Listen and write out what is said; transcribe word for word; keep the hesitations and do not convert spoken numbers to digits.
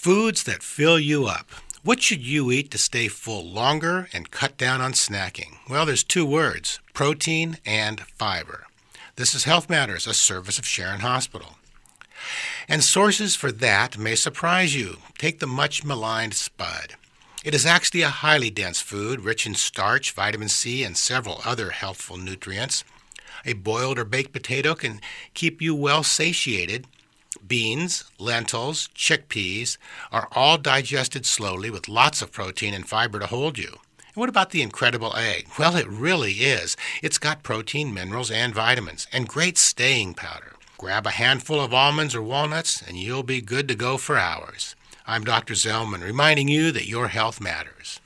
Foods that fill you up. What should you eat to stay full longer and cut down on snacking? Well, there's two words, protein and fiber. This is Health Matters, a service of Sharon Hospital. And sources for that may surprise you. Take the much maligned spud. It is actually a highly dense food, rich in starch, vitamin C, and several other healthful nutrients. A boiled or baked potato can keep you well satiated. Beans, lentils, chickpeas are all digested slowly with lots of protein and fiber to hold you. And what about the incredible egg? Well, it really is. It's got protein, minerals, and vitamins, and great staying power. Grab a handful of almonds or walnuts, and you'll be good to go for hours. I'm Doctor Zellman, reminding you that your health matters.